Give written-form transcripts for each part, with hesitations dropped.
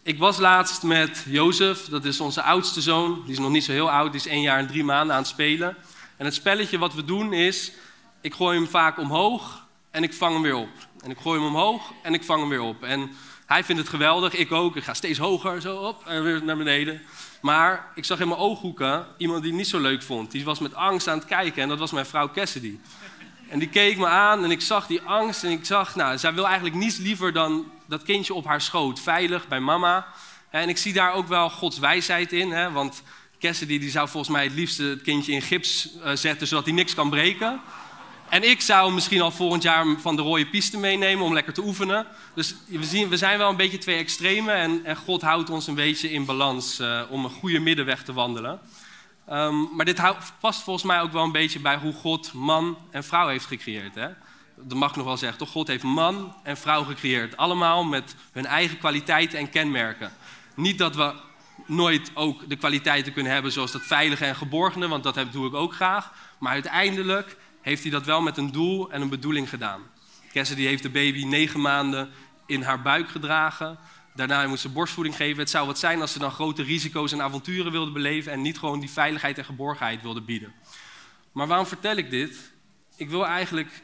Ik was laatst met Jozef, dat is onze oudste zoon. Die is nog niet zo heel oud, die is 1 jaar en 3 maanden aan het spelen. En het spelletje wat we doen is, ik gooi hem vaak omhoog en ik vang hem weer op. En ik gooi hem omhoog en ik vang hem weer op. En hij vindt het geweldig, ik ook. Ik ga steeds hoger, zo op en weer naar beneden. Maar ik zag in mijn ooghoeken iemand die het niet zo leuk vond. Die was met angst aan het kijken en dat was mijn vrouw Cassidy. En die keek me aan en ik zag die angst en ik zag, zij wil eigenlijk niets liever dan dat kindje op haar schoot, veilig bij mama. En ik zie daar ook wel Gods wijsheid in, want Cassidy die zou volgens mij het liefst het kindje in gips zetten, zodat hij niks kan breken. En ik zou misschien al volgend jaar van de rode piste meenemen om lekker te oefenen. Dus we zijn wel een beetje 2 extremen en God houdt ons een beetje in balans om een goede middenweg te wandelen. Maar dit past volgens mij ook wel een beetje bij hoe God man en vrouw heeft gecreëerd. Hè? Dat mag ik nog wel zeggen, toch? God heeft man en vrouw gecreëerd. Allemaal met hun eigen kwaliteiten en kenmerken. Niet dat we nooit ook de kwaliteiten kunnen hebben zoals dat veilige en geborgene, want dat doe ik ook graag. Maar uiteindelijk heeft hij dat wel met een doel en een bedoeling gedaan. Cassidy heeft de baby 9 maanden in haar buik gedragen. Daarna moest ze borstvoeding geven. Het zou wat zijn als ze dan grote risico's en avonturen wilde beleven en niet gewoon die veiligheid en geborgenheid wilde bieden. Maar waarom vertel ik dit? Ik wil eigenlijk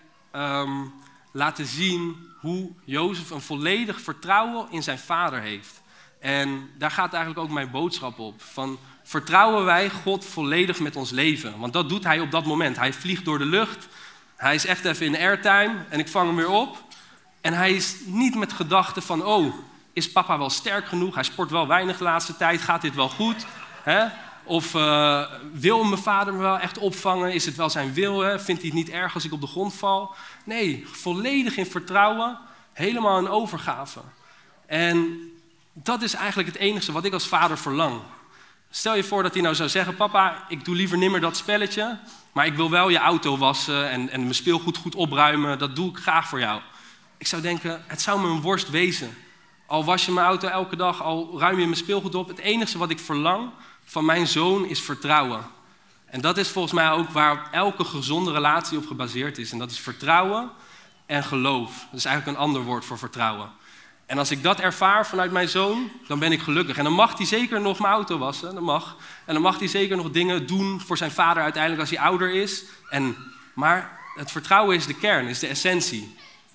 laten zien hoe Jozef een volledig vertrouwen in zijn vader heeft. En daar gaat eigenlijk ook mijn boodschap op. Van vertrouwen wij God volledig met ons leven? Want dat doet hij op dat moment. Hij vliegt door de lucht. Hij is echt even in airtime en ik vang hem weer op. En hij is niet met gedachten van, is papa wel sterk genoeg? Hij sport wel weinig de laatste tijd. Gaat dit wel goed? Hè? Of wil mijn vader me wel echt opvangen? Is het wel zijn wil? Hè? Vindt hij het niet erg als ik op de grond val? Nee, volledig in vertrouwen. Helemaal in overgave. En dat is eigenlijk het enige wat ik als vader verlang. Stel je voor dat hij nou zou zeggen, papa, ik doe liever nimmer dat spelletje, maar ik wil wel je auto wassen en mijn speelgoed goed opruimen. Dat doe ik graag voor jou. Ik zou denken, het zou me een worst wezen. Al was je mijn auto elke dag, al ruim je mijn speelgoed op. Het enige wat ik verlang van mijn zoon is vertrouwen. En dat is volgens mij ook waar elke gezonde relatie op gebaseerd is. En dat is vertrouwen en geloof. Dat is eigenlijk een ander woord voor vertrouwen. En als ik dat ervaar vanuit mijn zoon, dan ben ik gelukkig. En dan mag hij zeker nog mijn auto wassen, dat mag. En dan mag hij zeker nog dingen doen voor zijn vader uiteindelijk als hij ouder is. Maar het vertrouwen is de kern, is de essentie.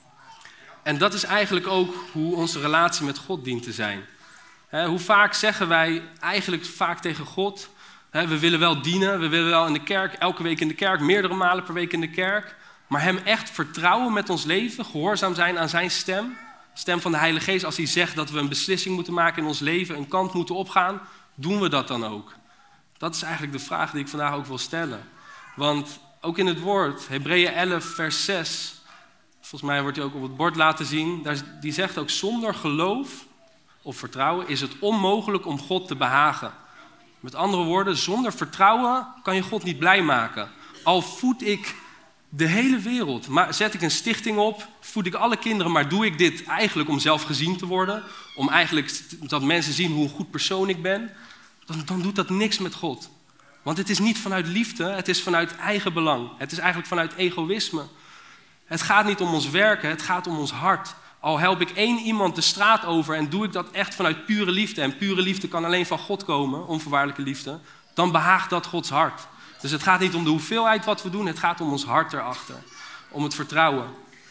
En dat is eigenlijk ook hoe onze relatie met God dient te zijn. Hoe vaak zeggen wij eigenlijk vaak tegen God, we willen wel dienen, we willen wel in de kerk, elke week in de kerk, meerdere malen per week in de kerk. Maar hem echt vertrouwen met ons leven, gehoorzaam zijn aan zijn stem. Stem van de Heilige Geest, als hij zegt dat we een beslissing moeten maken in ons leven, een kant moeten opgaan, doen we dat dan ook? Dat is eigenlijk de vraag die ik vandaag ook wil stellen. Want ook in het woord, Hebreeën 11 vers 6, volgens mij wordt hij ook op het bord laten zien, die zegt ook, zonder geloof of vertrouwen is het onmogelijk om God te behagen. Met andere woorden, zonder vertrouwen kan je God niet blij maken. Al voed ik de hele wereld, maar zet ik een stichting op, voed ik alle kinderen, maar doe ik dit eigenlijk om zelf gezien te worden, om eigenlijk dat mensen zien hoe een goed persoon ik ben, dan doet dat niks met God. Want het is niet vanuit liefde, het is vanuit eigen belang. Het is eigenlijk vanuit egoïsme. Het gaat niet om ons werken, het gaat om ons hart. Al help ik 1 iemand de straat over en doe ik dat echt vanuit pure liefde, en pure liefde kan alleen van God komen, onvoorwaardelijke liefde, dan behaagt dat Gods hart. Dus het gaat niet om de hoeveelheid wat we doen, het gaat om ons hart erachter. Om het vertrouwen.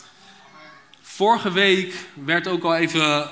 Vorige week werd ook al even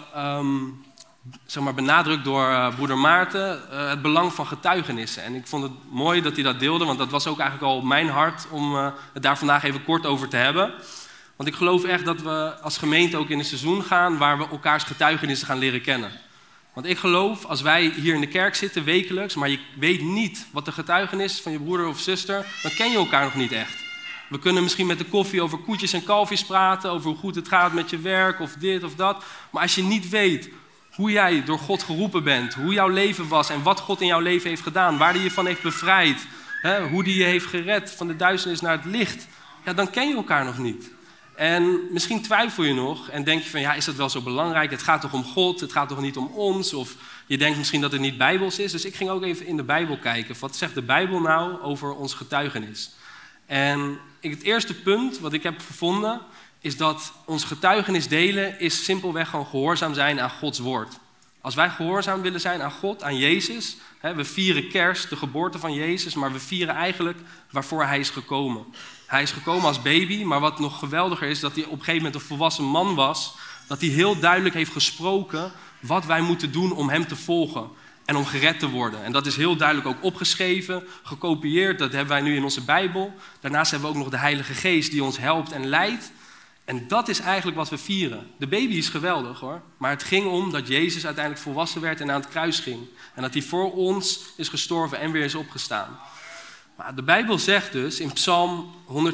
benadrukt door broeder Maarten het belang van getuigenissen. En ik vond het mooi dat hij dat deelde, want dat was ook eigenlijk al op mijn hart om het daar vandaag even kort over te hebben. Want ik geloof echt dat we als gemeente ook in een seizoen gaan waar we elkaars getuigenissen gaan leren kennen. Want ik geloof, als wij hier in de kerk zitten wekelijks, maar je weet niet wat de getuigenis is van je broeder of zuster, dan ken je elkaar nog niet echt. We kunnen misschien met de koffie over koetjes en kalfjes praten, over hoe goed het gaat met je werk of dit of dat. Maar als je niet weet hoe jij door God geroepen bent, hoe jouw leven was en wat God in jouw leven heeft gedaan, waar hij je van heeft bevrijd, hoe hij je heeft gered van de duisternis naar het licht, ja, dan ken je elkaar nog niet. En misschien twijfel je nog en denk je van, ja, is dat wel zo belangrijk? Het gaat toch om God, het gaat toch niet om ons? Of je denkt misschien dat het niet bijbels is. Dus ik ging ook even in de Bijbel kijken. Wat zegt de Bijbel nou over ons getuigenis? En het eerste punt wat ik heb gevonden is dat ons getuigenis delen is simpelweg gewoon gehoorzaam zijn aan Gods woord. Als wij gehoorzaam willen zijn aan God, aan Jezus, we vieren kerst, de geboorte van Jezus, maar we vieren eigenlijk waarvoor hij is gekomen. Hij is gekomen als baby, maar wat nog geweldiger is, dat hij op een gegeven moment een volwassen man was, dat hij heel duidelijk heeft gesproken wat wij moeten doen om hem te volgen en om gered te worden. En dat is heel duidelijk ook opgeschreven, gekopieerd, dat hebben wij nu in onze Bijbel. Daarnaast hebben we ook nog de Heilige Geest die ons helpt en leidt. En dat is eigenlijk wat we vieren. De baby is geweldig hoor, maar het ging om dat Jezus uiteindelijk volwassen werd en aan het kruis ging. En dat hij voor ons is gestorven en weer is opgestaan. Maar de Bijbel zegt dus in Psalm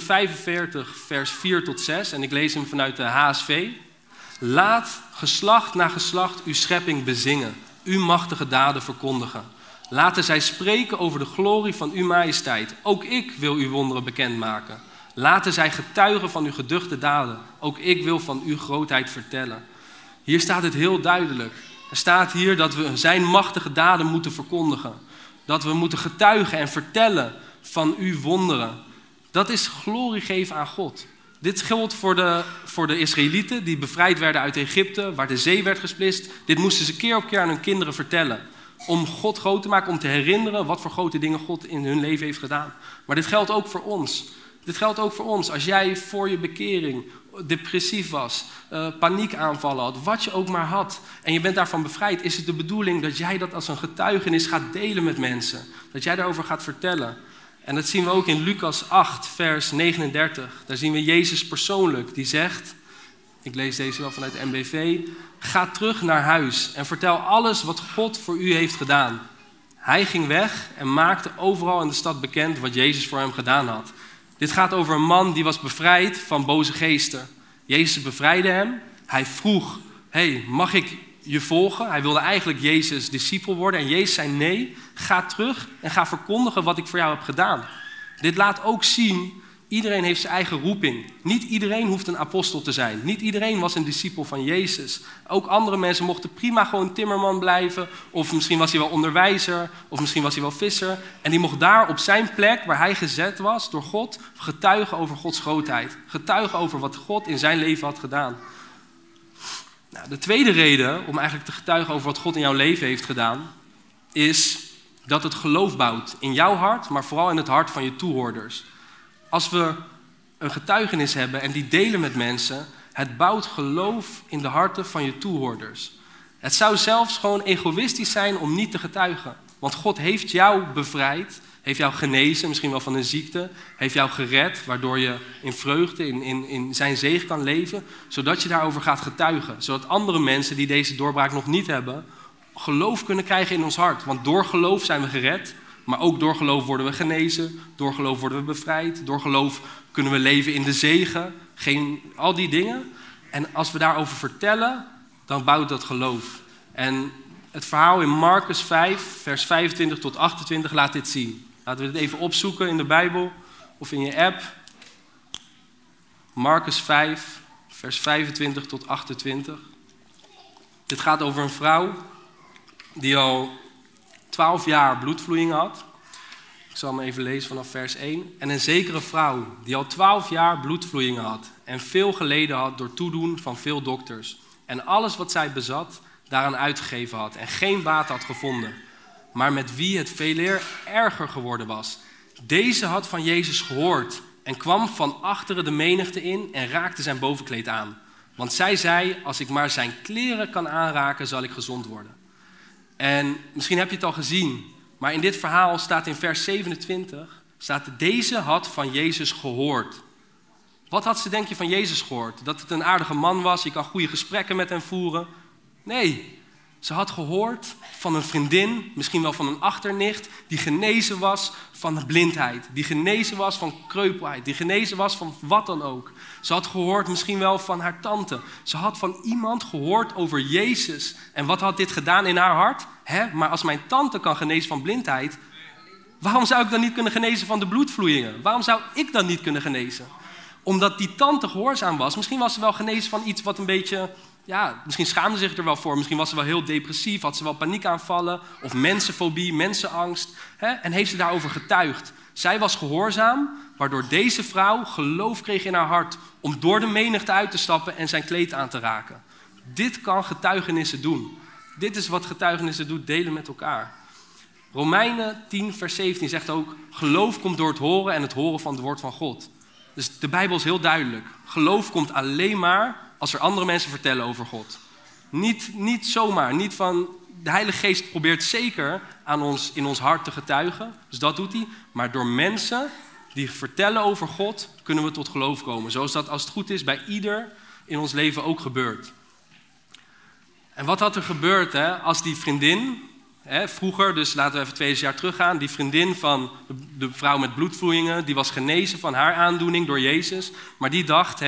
145 vers 4 tot 6, en ik lees hem vanuit de HSV. Laat geslacht na geslacht uw schepping bezingen, uw machtige daden verkondigen. Laten zij spreken over de glorie van uw majesteit. Ook ik wil uw wonderen bekendmaken. Laten zij getuigen van uw geduchte daden. Ook ik wil van uw grootheid vertellen. Hier staat het heel duidelijk. Er staat hier dat we zijn machtige daden moeten verkondigen. Dat we moeten getuigen en vertellen van uw wonderen. Dat is glorie geven aan God. Dit geldt voor de Israëlieten die bevrijd werden uit Egypte, waar de zee werd gesplitst. Dit moesten ze keer op keer aan hun kinderen vertellen. Om God groot te maken, om te herinneren wat voor grote dingen God in hun leven heeft gedaan. Maar dit geldt ook voor ons. Dit geldt ook voor ons. Als jij voor je bekering depressief was, paniekaanvallen had, wat je ook maar had, en je bent daarvan bevrijd, is het de bedoeling dat jij dat als een getuigenis gaat delen met mensen. Dat jij daarover gaat vertellen. En dat zien we ook in Lucas 8, vers 39. Daar zien we Jezus persoonlijk, die zegt, ik lees deze wel vanuit de MBV, ga terug naar huis en vertel alles wat God voor u heeft gedaan. Hij ging weg en maakte overal in de stad bekend wat Jezus voor hem gedaan had. Dit gaat over een man die was bevrijd van boze geesten. Jezus bevrijdde hem. Hij vroeg, mag ik je volgen? Hij wilde eigenlijk Jezus' discipel worden. En Jezus zei nee, ga terug en ga verkondigen wat ik voor jou heb gedaan. Dit laat ook zien, iedereen heeft zijn eigen roeping. Niet iedereen hoeft een apostel te zijn. Niet iedereen was een discipel van Jezus. Ook andere mensen mochten prima gewoon timmerman blijven. Of misschien was hij wel onderwijzer. Of misschien was hij wel visser. En die mocht daar op zijn plek, waar hij gezet was door God, getuigen over Gods grootheid. Getuigen over wat God in zijn leven had gedaan. Nou, de tweede reden om eigenlijk te getuigen over wat God in jouw leven heeft gedaan, is dat het geloof bouwt in jouw hart, maar vooral in het hart van je toehoorders. Als we een getuigenis hebben en die delen met mensen, het bouwt geloof in de harten van je toehoorders. Het zou zelfs gewoon egoïstisch zijn om niet te getuigen. Want God heeft jou bevrijd, heeft jou genezen, misschien wel van een ziekte, heeft jou gered, waardoor je in vreugde, in zijn zegen kan leven, zodat je daarover gaat getuigen. Zodat andere mensen die deze doorbraak nog niet hebben, geloof kunnen krijgen in ons hart. Want door geloof zijn we gered, maar ook door geloof worden we genezen, door geloof worden we bevrijd, door geloof kunnen we leven in de zegen, al die dingen. En als we daarover vertellen, dan bouwt dat geloof. En het verhaal in Marcus 5, vers 25 tot 28 laat dit zien. Laten we dit even opzoeken in de Bijbel of in je app. Marcus 5, vers 25 tot 28. Dit gaat over een vrouw die al 12 jaar bloedvloeiingen had. Ik zal hem even lezen vanaf vers 1. En een zekere vrouw die al 12 jaar bloedvloeiingen had en veel geleden had door toedoen van veel dokters. En alles wat zij bezat daaraan uitgegeven had en geen baat had gevonden. Maar met wie het veeleer erger geworden was. Deze had van Jezus gehoord en kwam van achteren de menigte in en raakte zijn bovenkleed aan. Want zij zei, als ik maar zijn kleren kan aanraken, zal ik gezond worden. En misschien heb je het al gezien, maar in dit verhaal staat in vers 27, deze had van Jezus gehoord. Wat had ze denk je van Jezus gehoord? Dat het een aardige man was, je kan goede gesprekken met hem voeren. Nee, ze had gehoord van een vriendin, misschien wel van een achternicht, die genezen was van blindheid, die genezen was van kreupelheid, die genezen was van wat dan ook. Ze had gehoord misschien wel van haar tante. Ze had van iemand gehoord over Jezus. En wat had dit gedaan in haar hart? Maar als mijn tante kan genezen van blindheid, waarom zou ik dan niet kunnen genezen van de bloedvloeiingen? Waarom zou ik dan niet kunnen genezen? Omdat die tante gehoorzaam was. Misschien was ze wel genezen van iets wat een beetje, misschien schaamde ze zich er wel voor. Misschien was ze wel heel depressief, had ze wel paniekaanvallen of mensenfobie, mensenangst. En heeft ze daarover getuigd. Zij was gehoorzaam, waardoor deze vrouw geloof kreeg in haar hart om door de menigte uit te stappen en zijn kleed aan te raken. Dit kan getuigenissen doen. Dit is wat getuigenissen doet, delen met elkaar. Romeinen 10 vers 17 zegt ook, geloof komt door het horen en het horen van het woord van God. Dus de Bijbel is heel duidelijk. Geloof komt alleen maar als er andere mensen vertellen over God. Niet zomaar, niet van... De Heilige Geest probeert zeker aan ons in ons hart te getuigen. Dus dat doet hij. Maar door mensen die vertellen over God, kunnen we tot geloof komen. Zoals dat, als het goed is, bij ieder in ons leven ook gebeurt. En wat had er gebeurd als die vriendin, vroeger, dus laten we even 2000 jaar teruggaan, die vriendin van de vrouw met bloedvloeien, die was genezen van haar aandoening door Jezus. Maar die dacht,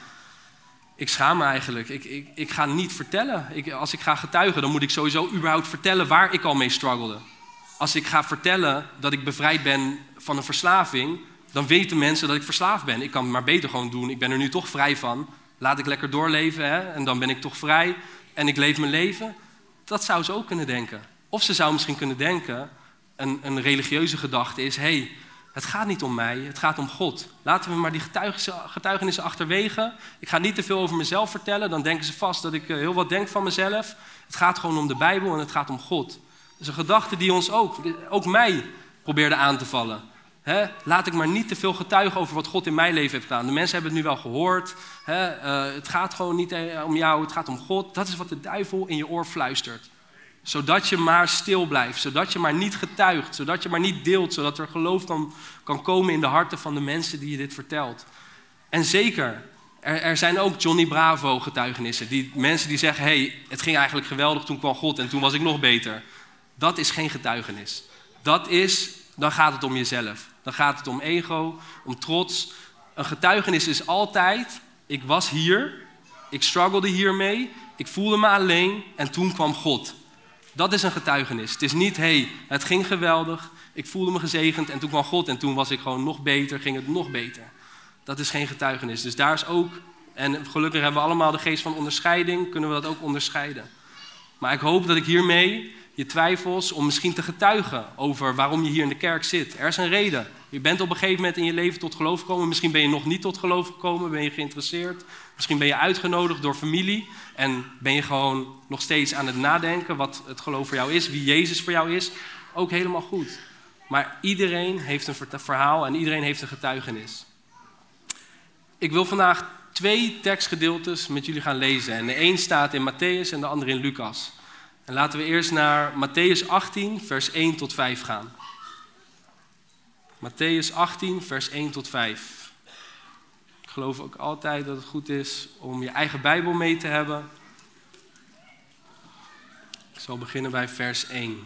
ik schaam me eigenlijk. Ik ga niet vertellen. Als ik ga getuigen, dan moet ik sowieso überhaupt vertellen waar ik al mee struggelde. Als ik ga vertellen dat ik bevrijd ben van een verslaving, dan weten mensen dat ik verslaafd ben. Ik kan het maar beter gewoon doen. Ik ben er nu toch vrij van. Laat ik lekker doorleven en dan ben ik toch vrij en ik leef mijn leven. Dat zou ze ook kunnen denken. Of ze zou misschien kunnen denken, een religieuze gedachte is, het gaat niet om mij, het gaat om God. Laten we maar die getuigenissen achterwege. Ik ga niet te veel over mezelf vertellen, dan denken ze vast dat ik heel wat denk van mezelf. Het gaat gewoon om de Bijbel en het gaat om God. Dat is een gedachte die ons ook mij probeerde aan te vallen. Laat ik maar niet te veel getuigen over wat God in mijn leven heeft gedaan. De mensen hebben het nu wel gehoord. Het gaat gewoon niet om jou, het gaat om God. Dat is wat de duivel in je oor fluistert. Zodat je maar stil blijft, zodat je maar niet getuigt, zodat je maar niet deelt, zodat er geloof kan komen in de harten van de mensen die je dit vertelt. En zeker, er zijn ook Johnny Bravo getuigenissen. Mensen die zeggen, het ging eigenlijk geweldig, toen kwam God en toen was ik nog beter. Dat is geen getuigenis. Dan gaat het om jezelf. Dan gaat het om ego, om trots. Een getuigenis is altijd, ik was hier, ik struggelde hiermee, ik voelde me alleen en toen kwam God. Dat is een getuigenis. Het is niet, het ging geweldig, ik voelde me gezegend en toen kwam God en toen was ik gewoon nog beter, ging het nog beter. Dat is geen getuigenis. Dus daar is ook, en gelukkig hebben we allemaal de geest van onderscheiding, kunnen we dat ook onderscheiden. Maar ik hoop dat ik hiermee je twijfels om misschien te getuigen over waarom je hier in de kerk zit. Er is een reden. Je bent op een gegeven moment in je leven tot geloof gekomen. Misschien ben je nog niet tot geloof gekomen, ben je geïnteresseerd. Misschien ben je uitgenodigd door familie en ben je gewoon nog steeds aan het nadenken wat het geloof voor jou is, wie Jezus voor jou is. Ook helemaal goed. Maar iedereen heeft een verhaal en iedereen heeft een getuigenis. Ik wil vandaag 2 tekstgedeeltes met jullie gaan lezen. En de een staat in Matthäus en de andere in Lucas. En laten we eerst naar Matthäus 18, vers 1 tot 5 gaan. Matthäus 18, vers 1 tot 5. Ik geloof ook altijd dat het goed is om je eigen Bijbel mee te hebben. Ik zal beginnen bij vers 1.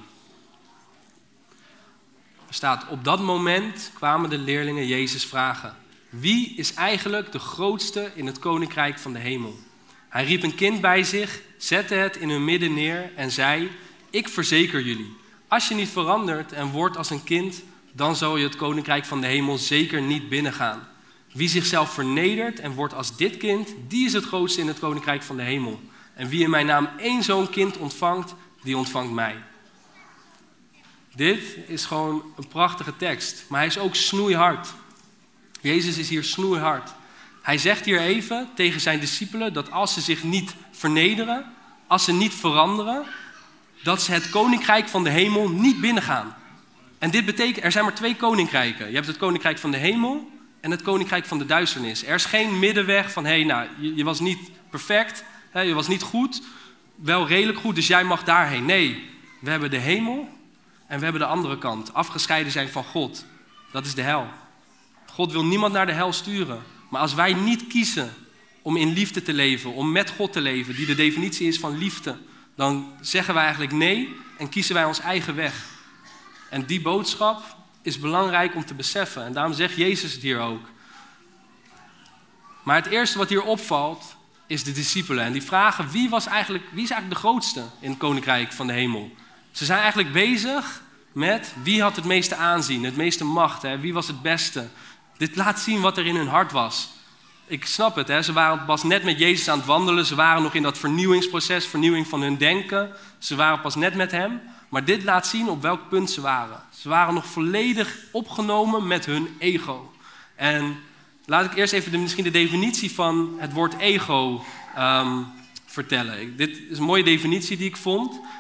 Er staat, op dat moment kwamen de leerlingen Jezus vragen: wie is eigenlijk de grootste in het koninkrijk van de hemel? Hij riep een kind bij zich, zette het in hun midden neer en zei: ik verzeker jullie, als je niet verandert en wordt als een kind, dan zal je het koninkrijk van de hemel zeker niet binnengaan. Wie zichzelf vernedert en wordt als dit kind, die is het grootste in het koninkrijk van de hemel. En wie in mijn naam 1 zo'n kind ontvangt, die ontvangt mij. Dit is gewoon een prachtige tekst, maar hij is ook snoeihard. Jezus is hier snoeihard. Hij zegt hier even tegen zijn discipelen dat als ze zich niet vernederen, als ze niet veranderen, dat ze het koninkrijk van de hemel niet binnengaan. En dit betekent, er zijn maar 2 koninkrijken. Je hebt het koninkrijk van de hemel en het koninkrijk van de duisternis. Er is geen middenweg van, je was niet perfect, je was niet goed, wel redelijk goed, dus jij mag daarheen. Nee, we hebben de hemel en we hebben de andere kant. Afgescheiden zijn van God. Dat is de hel. God wil niemand naar de hel sturen. Maar als wij niet kiezen om in liefde te leven, om met God te leven, die de definitie is van liefde, dan zeggen wij eigenlijk nee en kiezen wij ons eigen weg. En die boodschap is belangrijk om te beseffen. En daarom zegt Jezus het hier ook. Maar het eerste wat hier opvalt, is de discipelen. En die vragen, wie is eigenlijk de grootste in het koninkrijk van de hemel? Ze zijn eigenlijk bezig met wie had het meeste aanzien, het meeste macht, wie was het beste. Dit laat zien wat er in hun hart was. Ik snap het, ze waren pas net met Jezus aan het wandelen. Ze waren nog in dat vernieuwingsproces, vernieuwing van hun denken. Ze waren pas net met hem. Maar dit laat zien op welk punt ze waren. Ze waren nog volledig opgenomen met hun ego. En laat ik eerst even misschien de definitie van het woord ego vertellen. Dit is een mooie definitie die ik vond.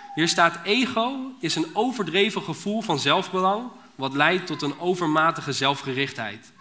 Hier staat: ego is een overdreven gevoel van zelfbelang wat leidt tot een overmatige zelfgerichtheid.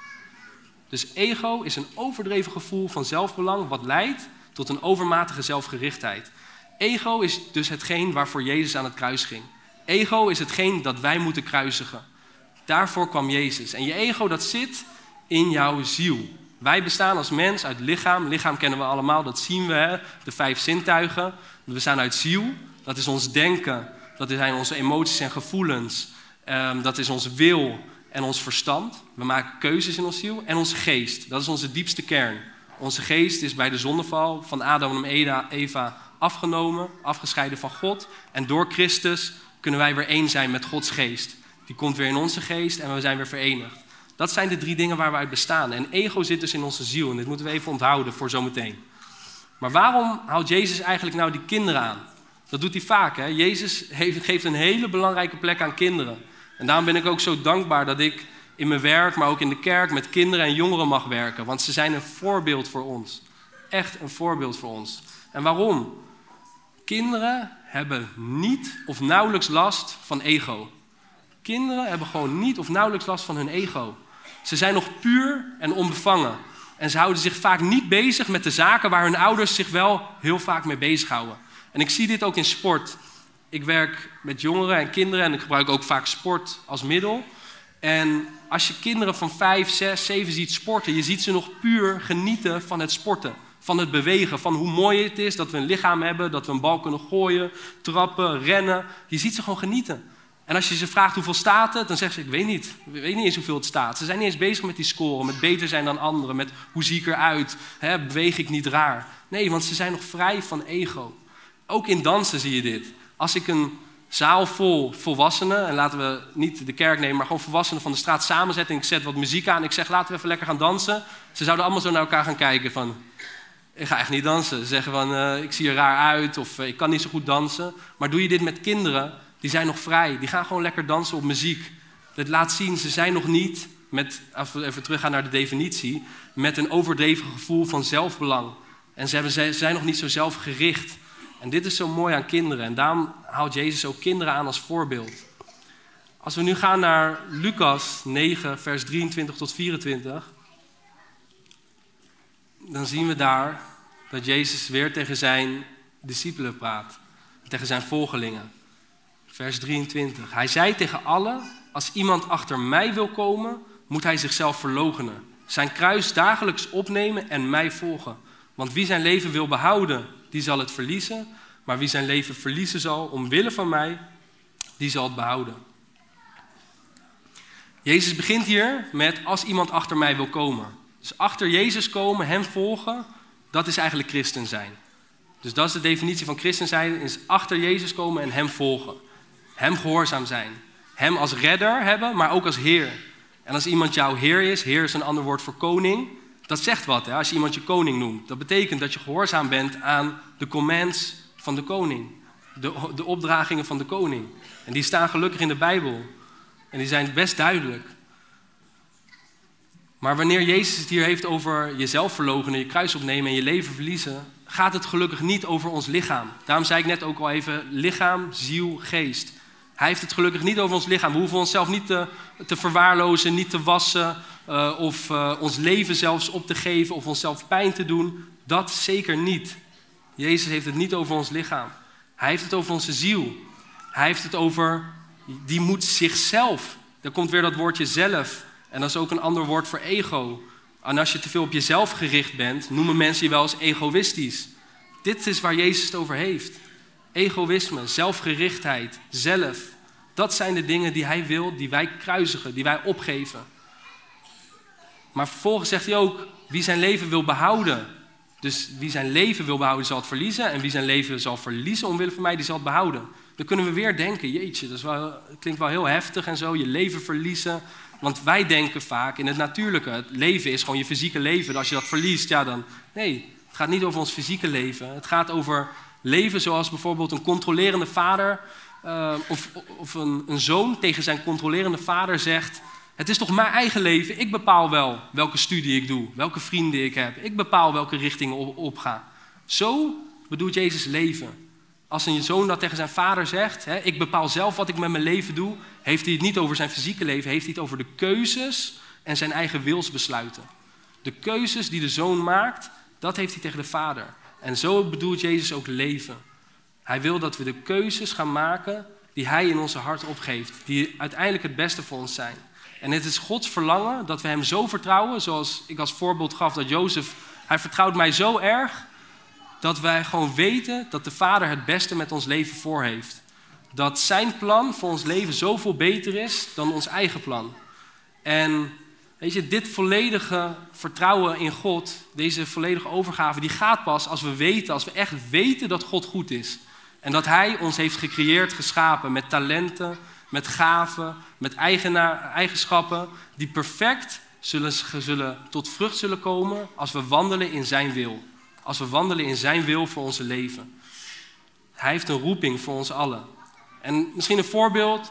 Dus ego is een overdreven gevoel van zelfbelang wat leidt tot een overmatige zelfgerichtheid. Ego is dus hetgeen waarvoor Jezus aan het kruis ging. Ego is hetgeen dat wij moeten kruisigen. Daarvoor kwam Jezus. En je ego, dat zit in jouw ziel. Wij bestaan als mens uit lichaam. Lichaam kennen we allemaal, dat zien we, hè? De 5 zintuigen. We bestaan uit ziel. Dat is ons denken. Dat zijn onze emoties en gevoelens. Dat is ons wil en ons verstand. We maken keuzes in ons ziel. En onze geest. Dat is onze diepste kern. Onze geest is bij de zondeval van Adam en Eva afgenomen. Afgescheiden van God. En door Christus kunnen wij weer één zijn met Gods geest. Die komt weer in onze geest en we zijn weer verenigd. Dat zijn de 3 dingen waar we uit bestaan. En ego zit dus in onze ziel. En dit moeten we even onthouden voor zometeen. Maar waarom houdt Jezus eigenlijk nou die kinderen aan? Dat doet hij vaak, hè? Jezus geeft een hele belangrijke plek aan kinderen. En daarom ben ik ook zo dankbaar dat ik in mijn werk, maar ook in de kerk, met kinderen en jongeren mag werken. Want ze zijn een voorbeeld voor ons. Echt een voorbeeld voor ons. En waarom? Kinderen hebben niet of nauwelijks last van ego. Kinderen hebben gewoon niet of nauwelijks last van hun ego. Ze zijn nog puur en onbevangen. En ze houden zich vaak niet bezig met de zaken waar hun ouders zich wel heel vaak mee bezighouden. En ik zie dit ook in sport. Ik werk met jongeren en kinderen en ik gebruik ook vaak sport als middel. En als je kinderen van 5, 6, 7 ziet sporten, je ziet ze nog puur genieten van het sporten. Van het bewegen, van hoe mooi het is dat we een lichaam hebben, dat we een bal kunnen gooien, trappen, rennen. Je ziet ze gewoon genieten. En als je ze vraagt hoeveel staat het, dan zeggen ze: ik weet niet eens hoeveel het staat. Ze zijn niet eens bezig met die scoren, met beter zijn dan anderen, met hoe zie ik eruit, beweeg ik niet raar. Nee, want ze zijn nog vrij van ego. Ook in dansen zie je dit. Als ik een zaal vol volwassenen, en laten we niet de kerk nemen, maar gewoon volwassenen van de straat samenzetten en ik zet wat muziek aan, ik zeg: laten we even lekker gaan dansen. Ze zouden allemaal zo naar elkaar gaan kijken van: ik ga echt niet dansen. Ze zeggen van: ik zie er raar uit of ik kan niet zo goed dansen. Maar doe je dit met kinderen, die zijn nog vrij. Die gaan gewoon lekker dansen op muziek. Dat laat zien, ze zijn nog niet, als we even teruggaan naar de definitie, met een overdreven gevoel van zelfbelang. En ze zijn nog niet zo zelfgericht. En dit is zo mooi aan kinderen. En daarom houdt Jezus ook kinderen aan als voorbeeld. Als we nu gaan naar Lucas 9, vers 23 tot 24... dan zien we daar dat Jezus weer tegen zijn discipelen praat. Tegen zijn volgelingen. Vers 23. Hij zei tegen allen: als iemand achter mij wil komen, moet hij zichzelf verloochenen. Zijn kruis dagelijks opnemen en mij volgen. Want wie zijn leven wil behouden, die zal het verliezen. Maar wie zijn leven verliezen zal, omwille van mij, die zal het behouden. Jezus begint hier met: als iemand achter mij wil komen. Dus achter Jezus komen, hem volgen, dat is eigenlijk christen zijn. Dus dat is de definitie van christen zijn, is achter Jezus komen en hem volgen. Hem gehoorzaam zijn. Hem als redder hebben, maar ook als Heer. En als iemand jouw Heer is een ander woord voor koning. Dat zegt wat, hè, als je iemand je koning noemt. Dat betekent dat je gehoorzaam bent aan de commands van de koning. De opdragingen van de koning. En die staan gelukkig in de Bijbel. En die zijn best duidelijk. Maar wanneer Jezus het hier heeft over jezelf verloochenen, je kruis opnemen en je leven verliezen, gaat het gelukkig niet over ons lichaam. Daarom zei ik net ook al even: lichaam, ziel, geest. Hij heeft het gelukkig niet over ons lichaam. We hoeven onszelf niet te verwaarlozen, niet te wassen, of ons leven zelfs op te geven of onszelf pijn te doen. Dat zeker niet. Jezus heeft het niet over ons lichaam. Hij heeft het over onze ziel. Hij heeft het over, die moet zichzelf. Daar komt weer dat woordje zelf. En dat is ook een ander woord voor ego. En als je te veel op jezelf gericht bent, noemen mensen je wel eens egoïstisch. Dit is waar Jezus het over heeft. Egoïsme, zelfgerichtheid, zelf. Dat zijn de dingen die hij wil, die wij kruisigen, die wij opgeven. Maar vervolgens zegt hij ook: wie zijn leven wil behouden. Dus wie zijn leven wil behouden, zal het verliezen. En wie zijn leven zal verliezen omwille van mij, die zal het behouden. Dan kunnen we weer denken: jeetje, dat klinkt wel heel heftig en zo. Je leven verliezen. Want wij denken vaak in het natuurlijke. Het leven is gewoon je fysieke leven. Als je dat verliest, ja dan... Nee, het gaat niet over ons fysieke leven. Het gaat over leven zoals bijvoorbeeld een controlerende vader... of een zoon tegen zijn controlerende vader zegt: het is toch mijn eigen leven. Ik bepaal wel welke studie ik doe. Welke vrienden ik heb. Ik bepaal welke richting ik opga. Zo bedoelt Jezus leven. als een zoon dat tegen zijn vader zegt, ik bepaal zelf wat ik met mijn leven doe, heeft hij het niet over zijn fysieke leven, heeft hij het over de keuzes en zijn eigen wilsbesluiten. De keuzes die de zoon maakt, dat heeft hij tegen de vader. En zo bedoelt Jezus ook leven. Hij wil dat we de keuzes gaan maken die hij in onze hart opgeeft, die uiteindelijk het beste voor ons zijn. En het is Gods verlangen dat we hem zo vertrouwen, zoals ik als voorbeeld gaf dat Jozef, hij vertrouwt mij zo erg, dat wij gewoon weten dat de Vader het beste met ons leven voor heeft. Dat zijn plan voor ons leven zoveel beter is dan ons eigen plan. En weet je, dit volledige vertrouwen in God, deze volledige overgave, die gaat pas als we echt weten dat God goed is. En dat hij ons heeft gecreëerd, geschapen met talenten, met gaven, met eigenschappen die perfect zullen tot vrucht zullen komen als we wandelen in zijn wil. Als we wandelen in zijn wil voor onze leven. Hij heeft een roeping voor ons allen. En misschien een voorbeeld.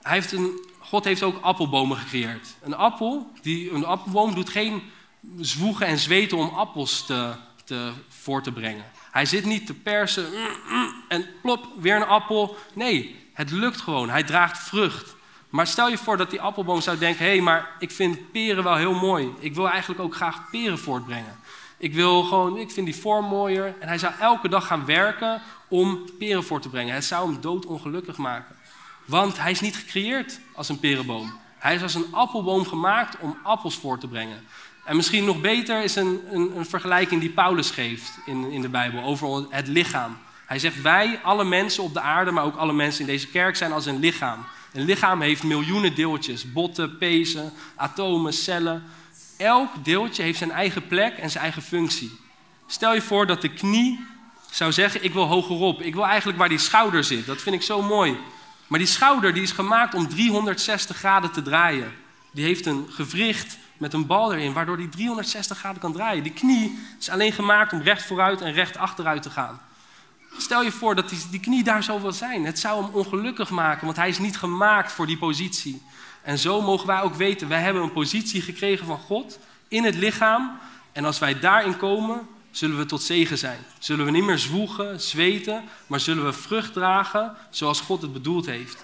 God heeft ook appelbomen gecreëerd. Een appelboom doet geen zwoegen en zweten om appels voor te brengen. Hij zit niet te persen en plop, weer een appel. Nee, het lukt gewoon. Hij draagt vrucht. Maar stel je voor dat die appelboom zou denken, hé, maar ik vind peren wel heel mooi. Ik wil eigenlijk ook graag peren voortbrengen. Ik vind die vorm mooier. En hij zou elke dag gaan werken om peren voor te brengen. Het zou hem doodongelukkig maken. Want hij is niet gecreëerd als een perenboom. Hij is als een appelboom gemaakt om appels voor te brengen. En misschien nog beter is een vergelijking die Paulus geeft in de Bijbel over het lichaam. Hij zegt, wij, alle mensen op de aarde, maar ook alle mensen in deze kerk zijn als een lichaam. Een lichaam heeft miljoenen deeltjes, botten, pezen, atomen, cellen. Elk deeltje heeft zijn eigen plek en zijn eigen functie. Stel je voor dat de knie zou zeggen, ik wil hogerop. Ik wil eigenlijk waar die schouder zit. Dat vind ik zo mooi. Maar die schouder die is gemaakt om 360 graden te draaien. Die heeft een gewricht met een bal erin, waardoor die 360 graden kan draaien. Die knie is alleen gemaakt om recht vooruit en recht achteruit te gaan. Stel je voor dat die knie daar zo wil zijn. Het zou hem ongelukkig maken, want hij is niet gemaakt voor die positie. En zo mogen wij ook weten, wij hebben een positie gekregen van God in het lichaam. En als wij daarin komen, zullen we tot zegen zijn. Zullen we niet meer zwoegen, zweten, maar zullen we vrucht dragen zoals God het bedoeld heeft.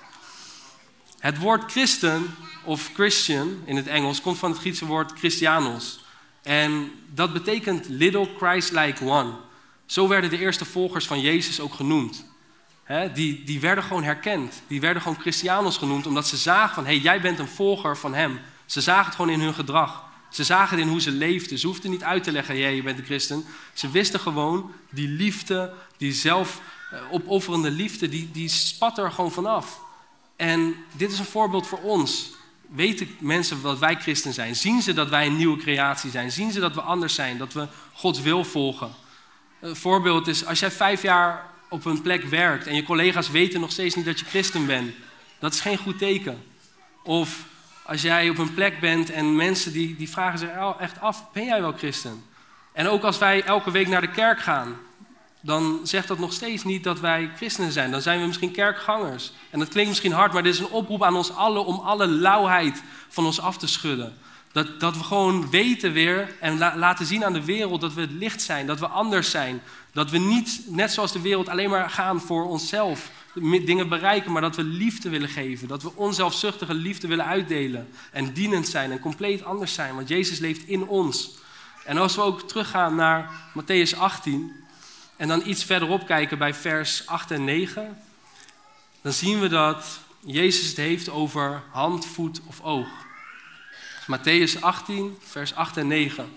Het woord christen of Christian in het Engels komt van het Griekse woord Christianos. En dat betekent little Christ-like one. Zo werden de eerste volgers van Jezus ook genoemd. Die werden gewoon herkend. Die werden gewoon Christianos genoemd omdat ze zagen van, jij bent een volger van hem. Ze zagen het gewoon in hun gedrag. Ze zagen het in hoe ze leefden. Ze hoefden niet uit te leggen, je bent een christen. Ze wisten gewoon, die liefde, die zelf opofferende liefde, die spat er gewoon vanaf. En dit is een voorbeeld voor ons. Weten mensen dat wij christen zijn? Zien ze dat wij een nieuwe creatie zijn? Zien ze dat we anders zijn? Dat we Gods wil volgen? Een voorbeeld is, als jij 5 jaar op een plek werkt en je collega's weten nog steeds niet dat je christen bent. Dat is geen goed teken. Of als jij op een plek bent en mensen die vragen zich echt af, ben jij wel christen? En ook als wij elke week naar de kerk gaan, dan zegt dat nog steeds niet dat wij christenen zijn. Dan zijn we misschien kerkgangers. En dat klinkt misschien hard, maar dit is een oproep aan ons allen om alle lauwheid van ons af te schudden. Dat we gewoon weten weer en laten zien aan de wereld dat we het licht zijn, dat we anders zijn. Dat we niet, net zoals de wereld, alleen maar gaan voor onszelf, dingen bereiken, maar dat we liefde willen geven. Dat we onzelfzuchtige liefde willen uitdelen en dienend zijn en compleet anders zijn, want Jezus leeft in ons. En als we ook teruggaan naar Mattheüs 18 en dan iets verderop kijken bij vers 8 en 9, dan zien we dat Jezus het heeft over hand, voet of oog. Mattheüs 18, vers 8 en 9.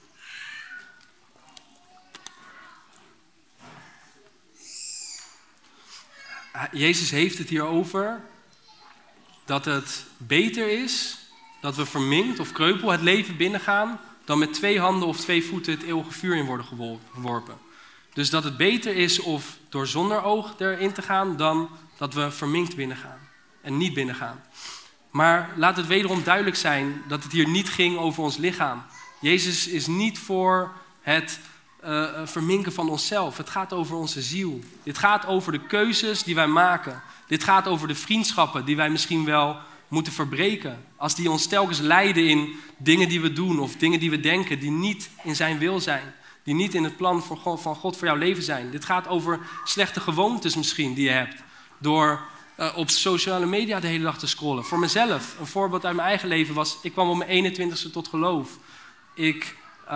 Jezus heeft het hier over dat het beter is dat we verminkt of kreupel het leven binnengaan dan met 2 handen of 2 voeten het eeuwige vuur in worden geworpen. Dus dat het beter is of door zonder oog erin te gaan dan dat we verminkt binnengaan en niet binnengaan. Maar laat het wederom duidelijk zijn dat het hier niet ging over ons lichaam. Jezus is niet voor het verminken van onszelf. Het gaat over onze ziel. Dit gaat over de keuzes die wij maken. Dit gaat over de vriendschappen die wij misschien wel moeten verbreken. Als die ons telkens leiden in dingen die we doen of dingen die we denken die niet in zijn wil zijn. die niet in het plan van God voor jouw leven zijn. Dit gaat over slechte gewoontes misschien die je hebt. Door op sociale media de hele dag te scrollen. Voor mezelf, een voorbeeld uit mijn eigen leven was, ik kwam op mijn 21ste tot geloof. Ik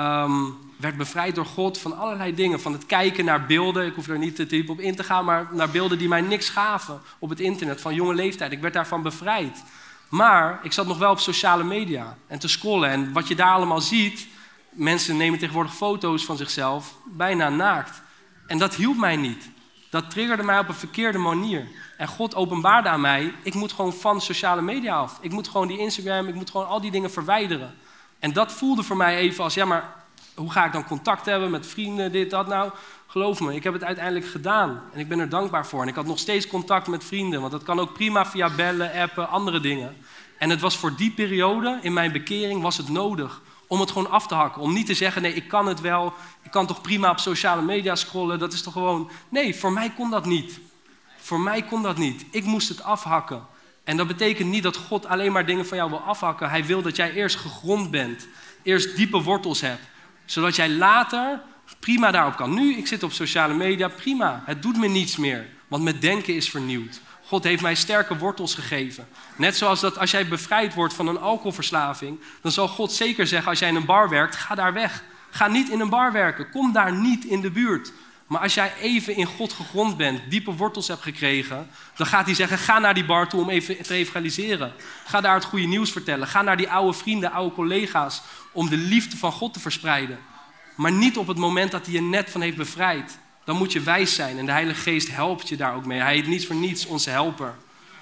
werd bevrijd door God van allerlei dingen. Van het kijken naar beelden, ik hoef er niet te diep op in te gaan, maar naar beelden die mij niks gaven op het internet van jonge leeftijd. Ik werd daarvan bevrijd. Maar ik zat nog wel op sociale media en te scrollen. En wat je daar allemaal ziet, mensen nemen tegenwoordig foto's van zichzelf, bijna naakt. En dat hielp mij niet. Dat triggerde mij op een verkeerde manier. En God openbaarde aan mij, ik moet gewoon van sociale media af. Ik moet gewoon die Instagram, ik moet gewoon al die dingen verwijderen. En dat voelde voor mij even als, ja, maar hoe ga ik dan contact hebben met vrienden, dit, dat nou? Geloof me, ik heb het uiteindelijk gedaan. En ik ben er dankbaar voor. En ik had nog steeds contact met vrienden, want dat kan ook prima via bellen, appen, andere dingen. En het was voor die periode, in mijn bekering, was het nodig om het gewoon af te hakken. Om niet te zeggen, nee, ik kan het wel. Ik kan toch prima op sociale media scrollen. Dat is toch gewoon... Nee, voor mij kon dat niet. Voor mij kon dat niet. Ik moest het afhakken. En dat betekent niet dat God alleen maar dingen van jou wil afhakken. Hij wil dat jij eerst gegrond bent. Eerst diepe wortels hebt. Zodat jij later prima daarop kan. Nu, ik zit op sociale media, prima. Het doet me niets meer. Want mijn denken is vernieuwd. God heeft mij sterke wortels gegeven. Net zoals dat als jij bevrijd wordt van een alcoholverslaving, dan zal God zeker zeggen, als jij in een bar werkt, ga daar weg. Ga niet in een bar werken. Kom daar niet in de buurt. Maar als jij even in God gegrond bent, diepe wortels hebt gekregen, dan gaat hij zeggen, ga naar die bar toe om even te evangeliseren. Ga daar het goede nieuws vertellen. Ga naar die oude vrienden, oude collega's, om de liefde van God te verspreiden. Maar niet op het moment dat hij je net van heeft bevrijd. Dan moet je wijs zijn en de Heilige Geest helpt je daar ook mee. Hij heet niet voor niets onze helper.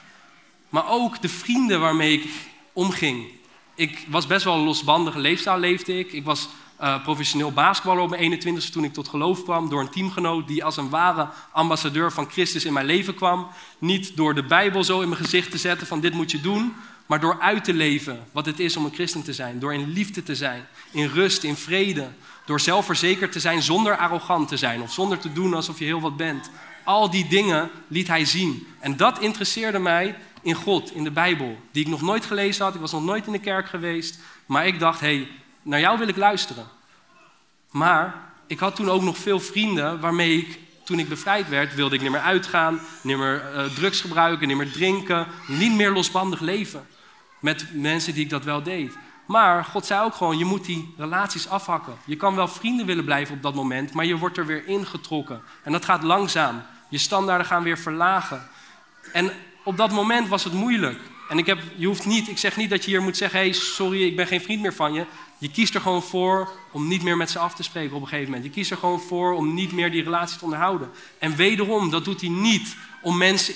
Maar ook de vrienden waarmee ik omging. Ik was best wel een losbandige leefstijl leefde ik. Ik was professioneel basketballer op mijn 21ste toen ik tot geloof kwam. Door een teamgenoot die als een ware ambassadeur van Christus in mijn leven kwam. Niet door de Bijbel zo in mijn gezicht te zetten van dit moet je doen. Maar door uit te leven wat het is om een christen te zijn. Door in liefde te zijn, in rust, in vrede. Door zelfverzekerd te zijn zonder arrogant te zijn. Of zonder te doen alsof je heel wat bent. Al die dingen liet hij zien. En dat interesseerde mij in God, in de Bijbel. Die ik nog nooit gelezen had. Ik was nog nooit in de kerk geweest. Maar ik dacht, hé, naar jou wil ik luisteren. Maar ik had toen ook nog veel vrienden waarmee ik, toen ik bevrijd werd, wilde ik niet meer uitgaan. Niet meer drugs gebruiken, niet meer drinken. Niet meer losbandig leven. Met mensen die ik dat wel deed. Maar God zei ook gewoon, je moet die relaties afhakken. Je kan wel vrienden willen blijven op dat moment, maar je wordt er weer ingetrokken. En dat gaat langzaam. Je standaarden gaan weer verlagen. En op dat moment was het moeilijk. En ik zeg niet dat je hier moet zeggen, hey, sorry, ik ben geen vriend meer van je. Je kiest er gewoon voor om niet meer met ze af te spreken op een gegeven moment. Je kiest er gewoon voor om niet meer die relatie te onderhouden. En wederom, dat doet hij niet om mensen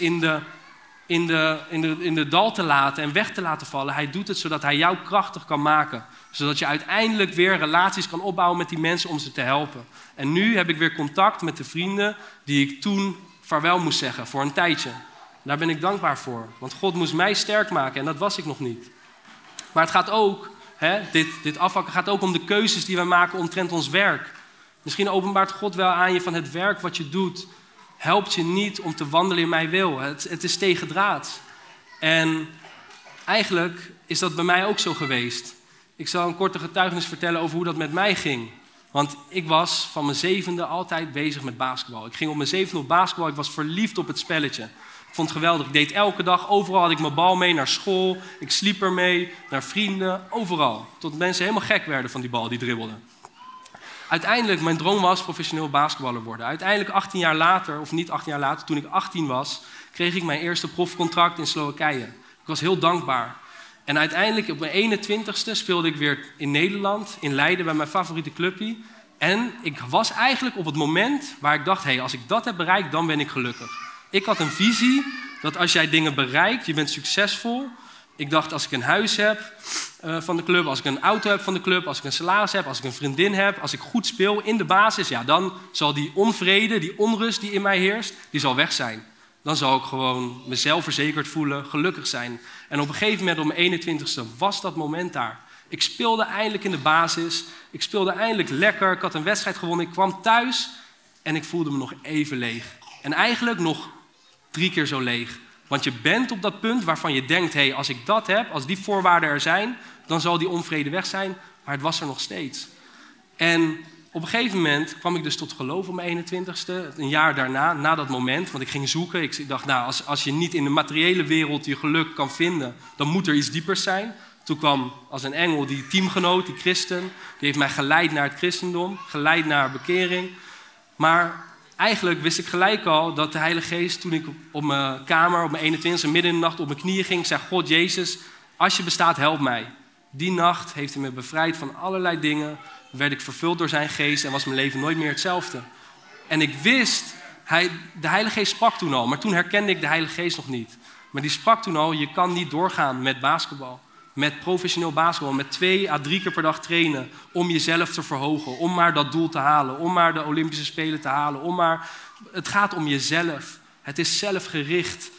in de dal te laten en weg te laten vallen. Hij doet het zodat hij jou krachtig kan maken. Zodat je uiteindelijk weer relaties kan opbouwen met die mensen om ze te helpen. En nu heb ik weer contact met de vrienden die ik toen vaarwel moest zeggen voor een tijdje. Daar ben ik dankbaar voor. Want God moest mij sterk maken en dat was ik nog niet. Maar het gaat ook, dit afhakken gaat ook om de keuzes die wij maken omtrent ons werk. Misschien openbaart God wel aan je van het werk wat je doet helpt je niet om te wandelen in mijn wil. Het is tegendraads. En eigenlijk is dat bij mij ook zo geweest. Ik zal een korte getuigenis vertellen over hoe dat met mij ging. Want ik was van mijn 7e altijd bezig met basketbal. Ik ging op mijn 7e op basketbal. Ik was verliefd op het spelletje. Ik vond het geweldig. Ik deed elke dag, overal had ik mijn bal mee naar school. Ik sliep ermee, naar vrienden, overal. Tot mensen helemaal gek werden van die bal die dribbelden. Uiteindelijk, mijn droom was professioneel basketballer worden. Uiteindelijk 18 jaar later, of niet 18 jaar later, toen ik 18 was, kreeg ik mijn eerste profcontract in Slowakije. Ik was heel dankbaar. En uiteindelijk, op mijn 21ste, speelde ik weer in Nederland, in Leiden, bij mijn favoriete clubje. En ik was eigenlijk op het moment waar ik dacht, hey, als ik dat heb bereikt, dan ben ik gelukkig. Ik had een visie dat als jij dingen bereikt, je bent succesvol. Ik dacht, als ik een huis heb van de club, als ik een auto heb van de club, als ik een salaris heb, als ik een vriendin heb, als ik goed speel in de basis, ja, dan zal die onvrede, die onrust die in mij heerst, die zal weg zijn. Dan zal ik gewoon mezelf verzekerd voelen, gelukkig zijn. En op een gegeven moment, op mijn 21ste, was dat moment daar. Ik speelde eindelijk in de basis, ik speelde eindelijk lekker, ik had een wedstrijd gewonnen, ik kwam thuis en ik voelde me nog even leeg. En eigenlijk nog 3 keer zo leeg. Want je bent op dat punt waarvan je denkt, hey, als ik dat heb, als die voorwaarden er zijn, dan zal die onvrede weg zijn. Maar het was er nog steeds. En op op een gegeven moment kwam ik dus tot geloof op mijn 21ste. Een jaar daarna, na dat moment. Want ik ging zoeken. Ik dacht, nou, als je niet in de materiële wereld je geluk kan vinden, dan moet er iets diepers zijn. Toen kwam als een engel die teamgenoot, die christen. Die heeft mij geleid naar het christendom. Geleid naar bekering. Maar eigenlijk wist ik gelijk al dat de Heilige Geest, toen ik op mijn kamer, op mijn 21ste, midden in de nacht op mijn knieën ging, zei: God Jezus, als je bestaat, help mij. Die nacht heeft hij me bevrijd van allerlei dingen. Werd ik vervuld door zijn geest en was mijn leven nooit meer hetzelfde. En ik wist, de Heilige Geest sprak toen al, maar toen herkende ik de Heilige Geest nog niet. Maar die sprak toen al, je kan niet doorgaan met basketbal. Met professioneel basketbal, met 2 à 3 keer per dag trainen. Om jezelf te verhogen, om maar dat doel te halen. Om maar de Olympische Spelen te halen. Het gaat om jezelf. Het is zelfgericht.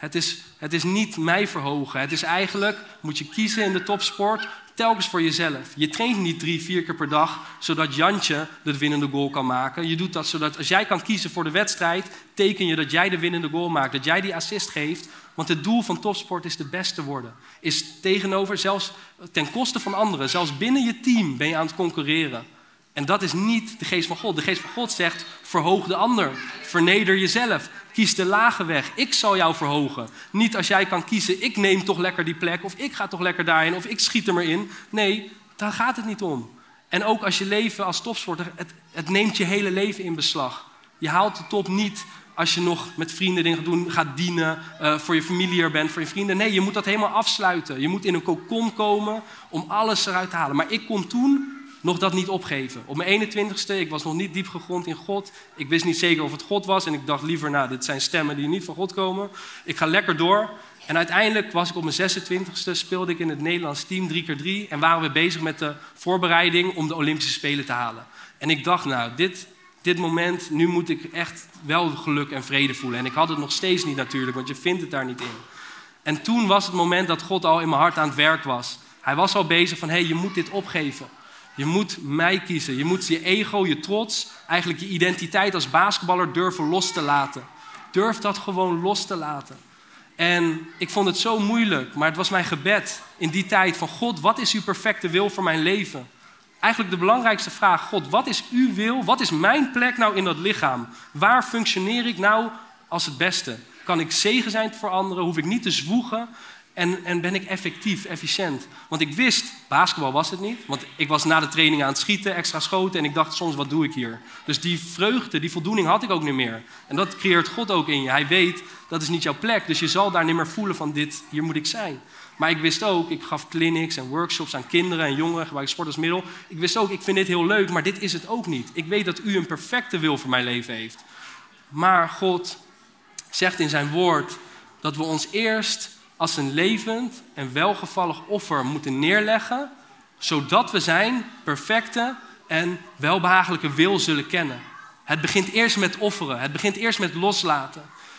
Het is niet mij verhogen. Het is eigenlijk, moet je kiezen in de topsport, telkens voor jezelf. Je traint niet 3, 4 keer per dag, zodat Jantje de winnende goal kan maken. Je doet dat zodat als jij kan kiezen voor de wedstrijd, teken je dat jij de winnende goal maakt. Dat jij die assist geeft. Want het doel van topsport is de beste worden. Is tegenover, zelfs ten koste van anderen. Zelfs binnen je team ben je aan het concurreren. En dat is niet de geest van God. De geest van God zegt, verhoog de ander. Verneder jezelf. Kies de lage weg. Ik zal jou verhogen. Niet als jij kan kiezen, ik neem toch lekker die plek. Of ik ga toch lekker daarin. Of ik schiet er maar in. Nee, daar gaat het niet om. En ook als je leven als topsporter, het neemt je hele leven in beslag. Je haalt de top niet als je nog met vrienden dingen gaat doen, gaat dienen, voor je familie er bent, voor je vrienden. Nee, je moet dat helemaal afsluiten. Je moet in een cocon komen om alles eruit te halen. Maar ik kon toen nog dat niet opgeven. Op mijn 21ste, ik was nog niet diep gegrond in God. Ik wist niet zeker of het God was. En ik dacht liever, nou, dit zijn stemmen die niet van God komen. Ik ga lekker door. En uiteindelijk was ik op mijn 26ste, speelde ik in het Nederlands team 3x3. En waren we bezig met de voorbereiding om de Olympische Spelen te halen. En ik dacht, nou, dit moment, nu moet ik echt wel geluk en vrede voelen. En ik had het nog steeds niet natuurlijk, want je vindt het daar niet in. En toen was het moment dat God al in mijn hart aan het werk was. Hij was al bezig van, je moet dit opgeven. Je moet mij kiezen. Je moet je ego, je trots, eigenlijk je identiteit als basketballer durven los te laten. Durf dat gewoon los te laten. En ik vond het zo moeilijk, maar het was mijn gebed in die tijd van: God, wat is uw perfecte wil voor mijn leven? Eigenlijk de belangrijkste vraag: God, wat is uw wil? Wat is mijn plek nou in dat lichaam? Waar functioneer ik nou als het beste? Kan ik zegen zijn voor anderen? Hoef ik niet te zwoegen? En ben ik effectief, efficiënt? Want ik wist, basketbal was het niet. Want ik was na de training aan het schieten, extra schoten. En ik dacht soms, wat doe ik hier? Dus die vreugde, die voldoening had ik ook niet meer. En dat creëert God ook in je. Hij weet, dat is niet jouw plek. Dus je zal daar niet meer voelen van hier moet ik zijn. Maar ik wist ook, ik gaf clinics en workshops aan kinderen en jongeren. Gebruik sport als middel. Ik wist ook, ik vind dit heel leuk, maar dit is het ook niet. Ik weet dat u een perfecte wil voor mijn leven heeft. Maar God zegt in zijn woord dat we ons eerst als een levend en welgevallig offer moeten neerleggen, zodat we zijn perfecte en welbehagelijke wil zullen kennen. Het begint eerst met offeren. Het begint eerst met loslaten.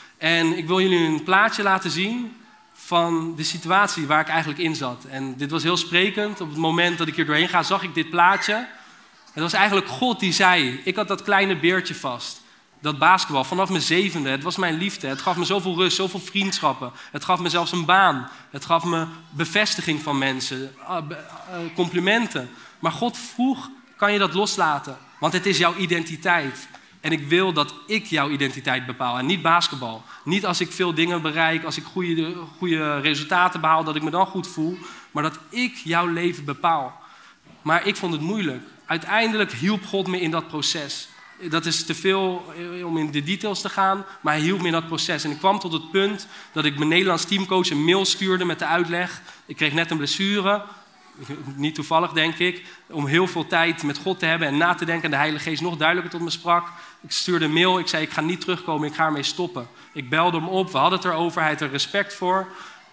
En ik wil jullie een plaatje laten zien van de situatie waar ik eigenlijk in zat. En dit was heel sprekend. Op het moment dat ik hier doorheen ga, zag ik dit plaatje. Het was eigenlijk God die zei, ik had dat kleine beertje vast. Dat basketbal, vanaf mijn 7e, het was mijn liefde. Het gaf me zoveel rust, zoveel vriendschappen. Het gaf me zelfs een baan. Het gaf me bevestiging van mensen, complimenten. Maar God vroeg, kan je dat loslaten? Want het is jouw identiteit. En ik wil dat ik jouw identiteit bepaal en niet basketbal. Niet als ik veel dingen bereik, als ik goede resultaten behaal, dat ik me dan goed voel. Maar dat ik jouw leven bepaal. Maar ik vond het moeilijk. Uiteindelijk hielp God me in dat proces. Dat is te veel om in de details te gaan, maar hij hielp me in dat proces. En ik kwam tot het punt dat ik mijn Nederlands teamcoach een mail stuurde met de uitleg. Ik kreeg net een blessure, niet toevallig denk ik, om heel veel tijd met God te hebben en na te denken. En de Heilige Geest nog duidelijker tot me sprak. Ik stuurde een mail, ik zei ik ga niet terugkomen, ik ga ermee stoppen. Ik belde hem op, we hadden het erover, hij had er respect voor.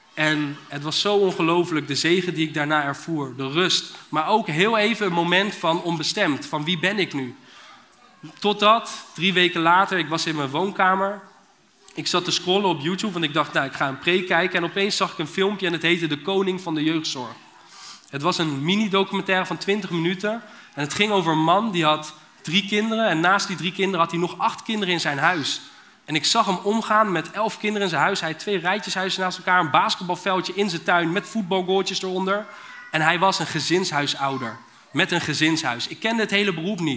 En het was zo ongelooflijk, de zegen die ik daarna ervoer, de rust. Maar ook heel even een moment van onbestemd, van wie ben ik nu? Totdat, 3 weken later, ik was in mijn woonkamer. Ik zat te scrollen op YouTube, want ik dacht, ik ga een preek kijken. En opeens zag ik een filmpje en het heette De Koning van de Jeugdzorg. Het was een mini-documentaire van 20 minuten. En het ging over een man die had 3 kinderen. En naast die 3 kinderen had hij nog 8 kinderen in zijn huis. En ik zag hem omgaan met 11 kinderen in zijn huis. Hij had 2 rijtjeshuizen naast elkaar, een basketbalveldje in zijn tuin met voetbalgoaltjes eronder. En hij was een gezinshuisouder met een gezinshuis. Ik kende het hele beroep niet.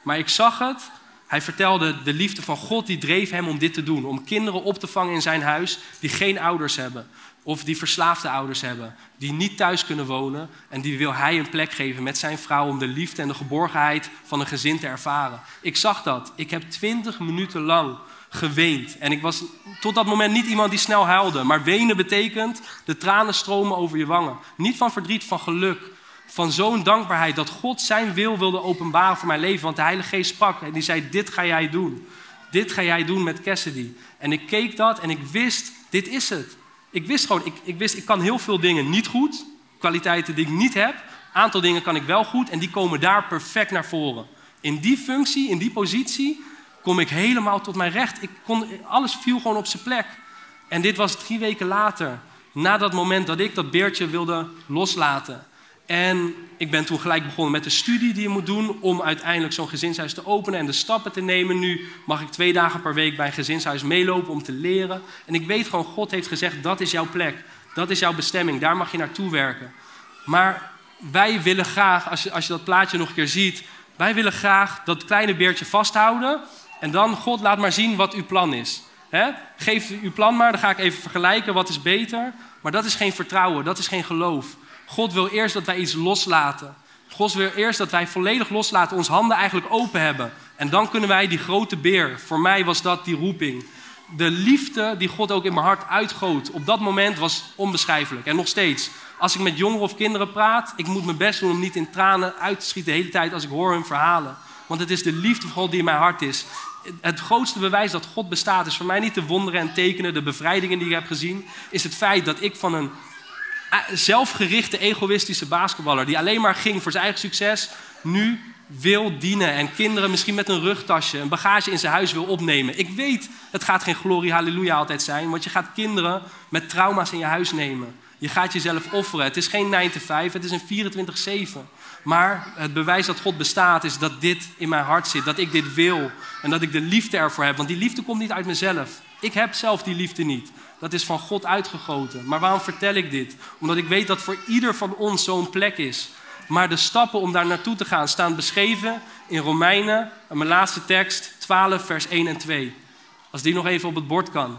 Maar ik zag het. Hij vertelde, de liefde van God die dreef hem om dit te doen. Om kinderen op te vangen in zijn huis die geen ouders hebben. Of die verslaafde ouders hebben. Die niet thuis kunnen wonen. En die wil hij een plek geven met zijn vrouw om de liefde en de geborgenheid van een gezin te ervaren. Ik zag dat. Ik heb 20 minuten lang geweend. En ik was tot dat moment niet iemand die snel huilde. Maar wenen betekent de tranen stromen over je wangen. Niet van verdriet, van geluk. Van zo'n dankbaarheid dat God zijn wil wilde openbaren voor mijn leven. Want de Heilige Geest sprak en die zei, dit ga jij doen. Dit ga jij doen met Cassidy. En ik keek dat en ik wist, dit is het. Ik wist gewoon, ik kan heel veel dingen niet goed. Kwaliteiten die ik niet heb. Een aantal dingen kan ik wel goed en die komen daar perfect naar voren. In die functie, in die positie, kom ik helemaal tot mijn recht. Alles viel gewoon op zijn plek. En dit was 3 weken later. Na dat moment dat ik dat beertje wilde loslaten. En ik ben toen gelijk begonnen met de studie die je moet doen om uiteindelijk zo'n gezinshuis te openen en de stappen te nemen. Nu mag ik 2 dagen per week bij een gezinshuis meelopen om te leren. En ik weet gewoon, God heeft gezegd, dat is jouw plek. Dat is jouw bestemming, daar mag je naartoe werken. Maar wij willen graag, als je dat plaatje nog een keer ziet, wij willen graag dat kleine beertje vasthouden. En dan, God, laat maar zien wat uw plan is. Geef uw plan maar, dan ga ik even vergelijken, wat is beter. Maar dat is geen vertrouwen, dat is geen geloof. God wil eerst dat wij iets loslaten. God wil eerst dat wij volledig loslaten, onze handen eigenlijk open hebben. En dan kunnen wij die grote beer, voor mij was dat die roeping. De liefde die God ook in mijn hart uitgoot, op dat moment was onbeschrijfelijk. En nog steeds, als ik met jongeren of kinderen praat, ik moet mijn best doen om niet in tranen uit te schieten de hele tijd als ik hoor hun verhalen. Want het is de liefde van God die in mijn hart is. Het grootste bewijs dat God bestaat is voor mij niet de wonderen en tekenen, de bevrijdingen die ik heb gezien, is het feit dat ik van een zelfgerichte, egoïstische basketballer die alleen maar ging voor zijn eigen succes, nu wil dienen en kinderen misschien met een rugtasje, een bagage in zijn huis wil opnemen. Ik weet, het gaat geen glorie, halleluja altijd zijn, want je gaat kinderen met trauma's in je huis nemen. Je gaat jezelf offeren. Het is geen 9 to 5, het is een 24/7. Maar het bewijs dat God bestaat is dat dit in mijn hart zit, dat ik dit wil en dat ik de liefde ervoor heb. Want die liefde komt niet uit mezelf. Ik heb zelf die liefde niet. Dat is van God uitgegoten. Maar waarom vertel ik dit? Omdat ik weet dat voor ieder van ons zo'n plek is. Maar de stappen om daar naartoe te gaan staan beschreven in Romeinen, mijn laatste tekst, 12 vers 1 en 2. Als die nog even op het bord kan.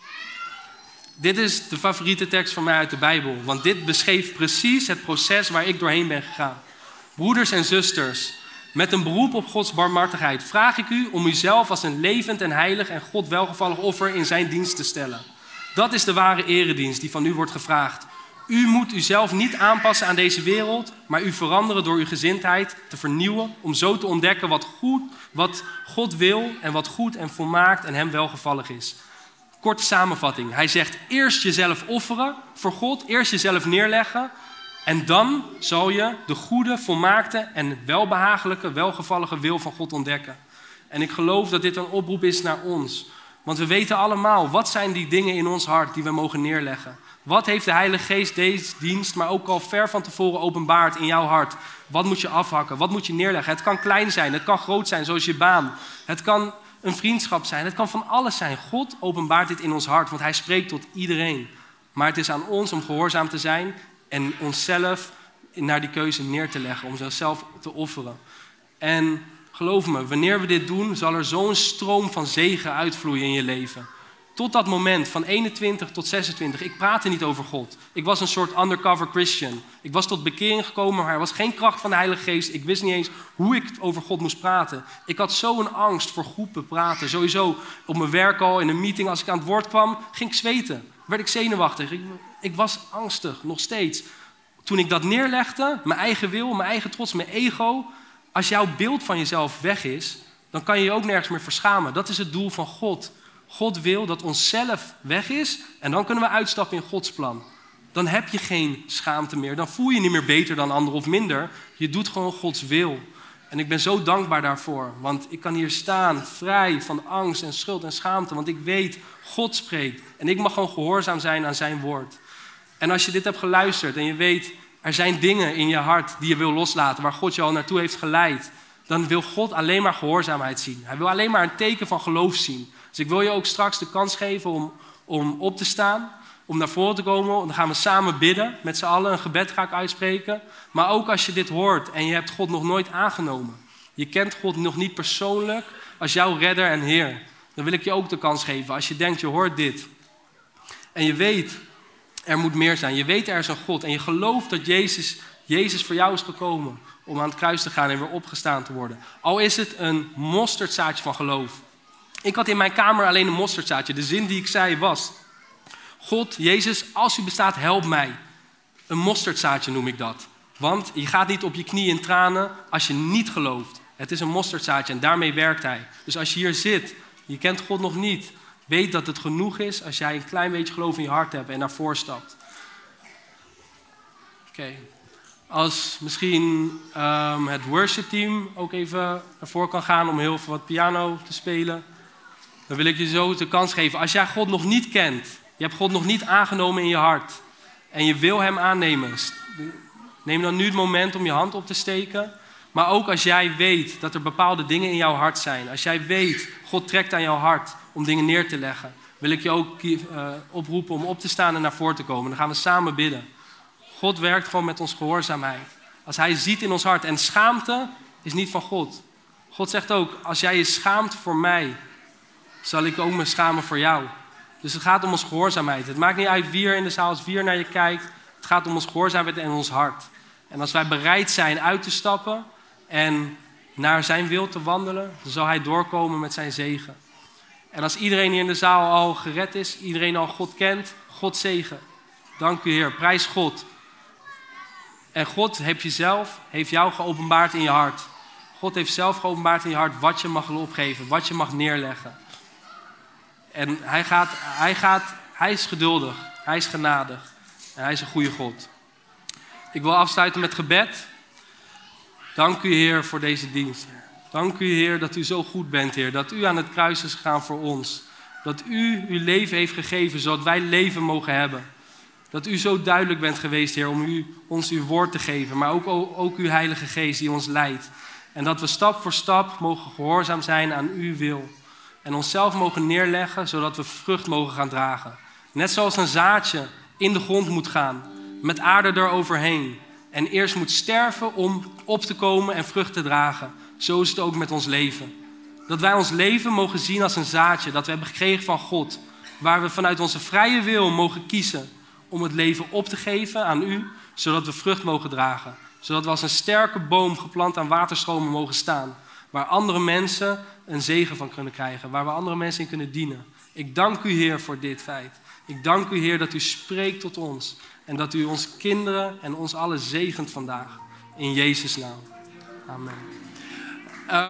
Dit is de favoriete tekst van mij uit de Bijbel. Want dit beschreef precies het proces waar ik doorheen ben gegaan. Broeders en zusters, met een beroep op Gods barmhartigheid vraag ik u om uzelf als een levend en heilig en God welgevallig offer in zijn dienst te stellen. Dat is de ware eredienst die van u wordt gevraagd. U moet uzelf niet aanpassen aan deze wereld, maar u veranderen door uw gezindheid te vernieuwen om zo te ontdekken wat God wil en wat goed en volmaakt en hem welgevallig is. Korte samenvatting. Hij zegt eerst jezelf offeren voor God, eerst jezelf neerleggen en dan zal je de goede, volmaakte en welbehagelijke, welgevallige wil van God ontdekken. En ik geloof dat dit een oproep is naar ons. Want we weten allemaal, wat zijn die dingen in ons hart die we mogen neerleggen? Wat heeft de Heilige Geest deze dienst, maar ook al ver van tevoren openbaard in jouw hart? Wat moet je afhakken? Wat moet je neerleggen? Het kan klein zijn, het kan groot zijn, zoals je baan. Het kan een vriendschap zijn, het kan van alles zijn. God openbaart dit in ons hart, want hij spreekt tot iedereen. Maar het is aan ons om gehoorzaam te zijn en onszelf naar die keuze neer te leggen, om onszelf te offeren. En geloof me, wanneer we dit doen, zal er zo'n stroom van zegen uitvloeien in je leven. Tot dat moment, van 21 tot 26, ik praatte niet over God. Ik was een soort undercover Christian. Ik was tot bekering gekomen, maar er was geen kracht van de Heilige Geest. Ik wist niet eens hoe ik over God moest praten. Ik had zo'n angst voor groepen praten. Sowieso op mijn werk al, in een meeting, als ik aan het woord kwam, ging ik zweten. Werd ik zenuwachtig. Ik was angstig, nog steeds. Toen ik dat neerlegde, mijn eigen wil, mijn eigen trots, mijn ego. Als jouw beeld van jezelf weg is, dan kan je je ook nergens meer verschamen. Dat is het doel van God. God wil dat onszelf weg is en dan kunnen we uitstappen in Gods plan. Dan heb je geen schaamte meer. Dan voel je niet meer beter dan anderen of minder. Je doet gewoon Gods wil. En ik ben zo dankbaar daarvoor. Want ik kan hier staan vrij van angst en schuld en schaamte. Want ik weet, God spreekt. En ik mag gewoon gehoorzaam zijn aan zijn woord. En als je dit hebt geluisterd en je weet, er zijn dingen in je hart die je wil loslaten, waar God je al naartoe heeft geleid, dan wil God alleen maar gehoorzaamheid zien. Hij wil alleen maar een teken van geloof zien. Dus ik wil je ook straks de kans geven om op te staan, om naar voren te komen. Dan gaan we samen bidden, met z'n allen. Een gebed ga ik uitspreken. Maar ook als je dit hoort en je hebt God nog nooit aangenomen. Je kent God nog niet persoonlijk als jouw redder en Heer. Dan wil ik je ook de kans geven. Als je denkt, je hoort dit. En je weet, er moet meer zijn. Je weet, er is een God. En je gelooft dat Jezus voor jou is gekomen om aan het kruis te gaan en weer opgestaan te worden. Al is het een mosterdzaadje van geloof. Ik had in mijn kamer alleen een mosterdzaadje. De zin die ik zei was: God, Jezus, als u bestaat, help mij. Een mosterdzaadje noem ik dat. Want je gaat niet op je knieën in tranen als je niet gelooft. Het is een mosterdzaadje en daarmee werkt hij. Dus als je hier zit, je kent God nog niet, weet dat het genoeg is als jij een klein beetje geloof in je hart hebt en daarvoor stapt. Oké. Als misschien het worshipteam ook even ervoor kan gaan om heel veel wat piano te spelen, dan wil ik je zo de kans geven. Als jij God nog niet kent, je hebt God nog niet aangenomen in je hart en je wil hem aannemen, neem dan nu het moment om je hand op te steken. Maar ook als jij weet dat er bepaalde dingen in jouw hart zijn. Als jij weet, God trekt aan jouw hart om dingen neer te leggen, wil ik je ook oproepen om op te staan en naar voren te komen. Dan gaan we samen bidden. God werkt gewoon met onze gehoorzaamheid. Als hij ziet in ons hart. En schaamte is niet van God. God zegt ook, als jij je schaamt voor mij, zal ik ook me schamen voor jou. Dus het gaat om onze gehoorzaamheid. Het maakt niet uit wie er in de zaal is, wie er naar je kijkt. Het gaat om onze gehoorzaamheid en ons hart. En als wij bereid zijn uit te stappen en naar zijn wil te wandelen, dan zal hij doorkomen met zijn zegen. En als iedereen hier in de zaal al gered is, iedereen al God kent, God zegen. Dank u Heer, prijs God. En God heeft jou geopenbaard in je hart. God heeft zelf geopenbaard in je hart wat je mag opgeven, wat je mag neerleggen. En hij is geduldig, hij is genadig en hij is een goede God. Ik wil afsluiten met gebed. Dank u Heer voor deze dienst. Dank u Heer dat u zo goed bent Heer, dat u aan het kruis is gegaan voor ons. Dat u uw leven heeft gegeven zodat wij leven mogen hebben. Dat u zo duidelijk bent geweest, Heer, om ons uw woord te geven. Maar ook uw Heilige Geest die ons leidt. En dat we stap voor stap mogen gehoorzaam zijn aan uw wil. En onszelf mogen neerleggen, zodat we vrucht mogen gaan dragen. Net zoals een zaadje in de grond moet gaan, met aarde eroverheen. En eerst moet sterven om op te komen en vrucht te dragen. Zo is het ook met ons leven. Dat wij ons leven mogen zien als een zaadje dat we hebben gekregen van God. Waar we vanuit onze vrije wil mogen kiezen om het leven op te geven aan u, zodat we vrucht mogen dragen. Zodat we als een sterke boom geplant aan waterstromen mogen staan. Waar andere mensen een zegen van kunnen krijgen. Waar we andere mensen in kunnen dienen. Ik dank u Heer voor dit feit. Ik dank u Heer dat u spreekt tot ons. En dat u onze kinderen en ons allen zegent vandaag. In Jezus' naam. Amen.